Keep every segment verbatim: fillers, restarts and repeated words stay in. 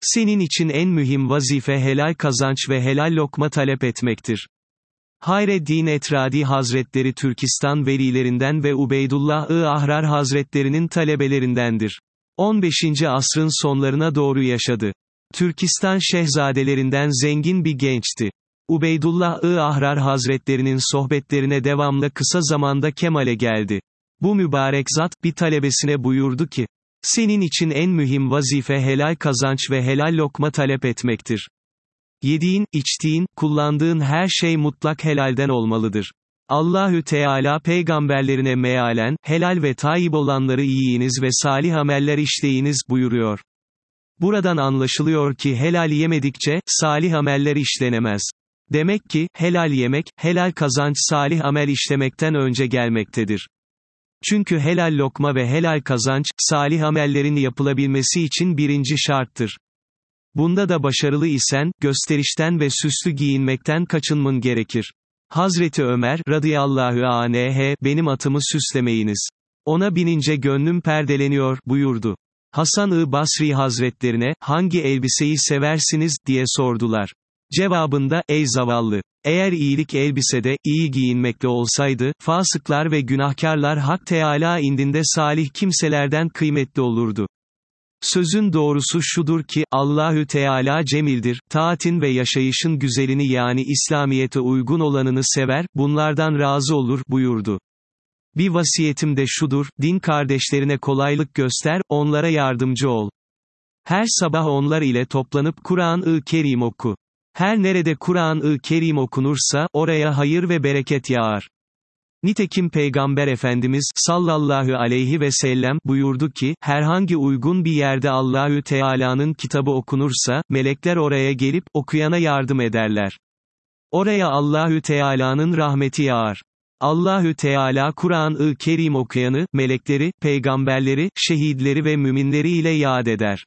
Senin için en mühim vazife helal kazanç ve helal lokma talep etmektir. Hayreddin Etradi Hazretleri Türkistan velilerinden ve Ubeydullah-ı Ahrar Hazretlerinin talebelerindendir. on beşinci asrın sonlarına doğru yaşadı. Türkistan şehzadelerinden zengin bir gençti. Ubeydullah-ı Ahrar Hazretlerinin sohbetlerine devamlı kısa zamanda kemale geldi. Bu mübarek zat, bir talebesine buyurdu ki, senin için en mühim vazife helal kazanç ve helal lokma talep etmektir. Yediğin, içtiğin, kullandığın her şey mutlak helalden olmalıdır. Allahü Teala peygamberlerine mealen, helal ve tayyib olanları yiyiniz ve salih ameller işleyiniz buyuruyor. Buradan anlaşılıyor ki helal yemedikçe, salih ameller işlenemez. Demek ki, helal yemek, helal kazanç salih amel işlemekten önce gelmektedir. Çünkü helal lokma ve helal kazanç, salih amellerin yapılabilmesi için birinci şarttır. Bunda da başarılı isen, gösterişten ve süslü giyinmekten kaçınman gerekir. Hazreti Ömer, radıyallahu anh, benim atımı süslemeyiniz. Ona binince gönlüm perdeleniyor, buyurdu. Hasan-ı Basri Hazretlerine, hangi elbiseyi seversiniz, diye sordular. Cevabında, ey zavallı! Eğer iyilik elbisede, iyi giyinmekle olsaydı, fasıklar ve günahkarlar Hak Teâlâ indinde salih kimselerden kıymetli olurdu. Sözün doğrusu şudur ki, Allahü Teâlâ cemildir, taatin ve yaşayışın güzelini yani İslamiyete uygun olanını sever, bunlardan razı olur, buyurdu. Bir vasiyetim de şudur, din kardeşlerine kolaylık göster, onlara yardımcı ol. Her sabah onlar ile toplanıp Kur'an-ı Kerim oku. Her nerede Kur'an-ı Kerim okunursa, oraya hayır ve bereket yağar. Nitekim Peygamber Efendimiz, sallallahu aleyhi ve sellem, buyurdu ki, herhangi uygun bir yerde Allahü Teala'nın kitabı okunursa, melekler oraya gelip, okuyana yardım ederler. Oraya Allahü Teala'nın rahmeti yağar. Allahü Teala Kur'an-ı Kerim okuyanı, melekleri, peygamberleri, şehitleri ve müminleri ile yad eder.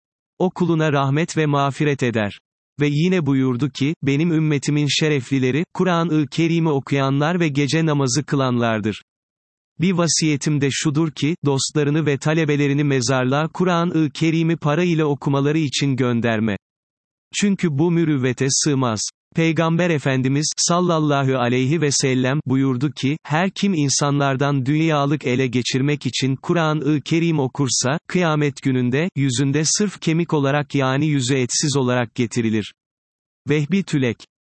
O kuluna rahmet ve mağfiret eder. Ve yine buyurdu ki, benim ümmetimin şereflileri, Kur'an-ı Kerim'i okuyanlar ve gece namazı kılanlardır. Bir vasiyetim de şudur ki, dostlarını ve talebelerini mezarlığa Kur'an-ı Kerim'i para ile okumaları için gönderme. Çünkü bu mürüvvete sığmaz. Peygamber Efendimiz, sallallahu aleyhi ve sellem, buyurdu ki, her kim insanlardan dünyalık ele geçirmek için Kur'an-ı Kerim okursa, kıyamet gününde, yüzünde sırf kemik olarak yani yüzü etsiz olarak getirilir. Vehbi Tülek